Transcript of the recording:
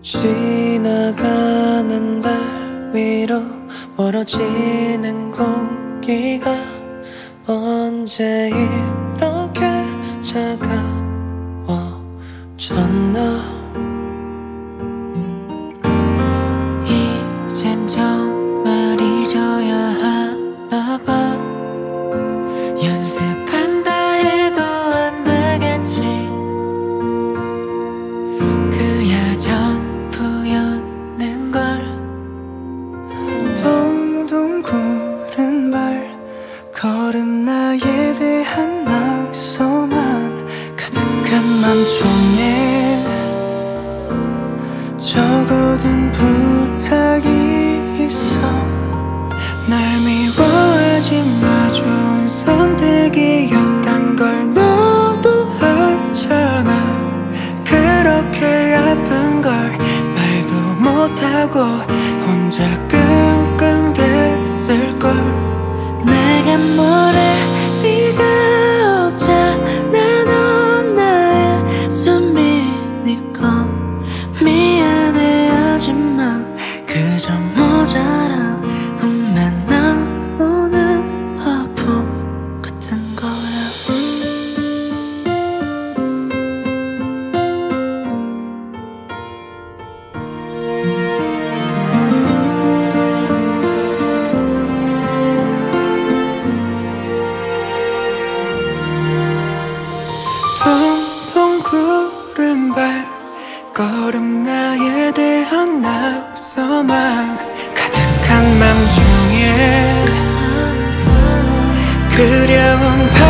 지나가는 달 위로 멀어지는 공기가 언제 이렇게 차가워졌나. 이젠 정말 잊어야 하나 봐. 연습한다 해도 안 되겠지. 그야 전부였는걸. 동동 구른 발 걸음 나에 대한 낙서만 가득한 맘속에 적어둔 부탁이 있어. 널 미워하지 마, 좋은 선택이었단 걸 너도 알잖아. 그렇게 아픈 걸 말도 못하고 혼자 끙끙 댔을걸. 내가 뭐래 네가 없잖아. 넌 나의 숨이니까 미안해 하지마. 그저 모자라 운만 나오는 화풍 같은 거야. 동동 구른 발 걸음 나에 대한 낙서만 가득한 맘 중에 그려온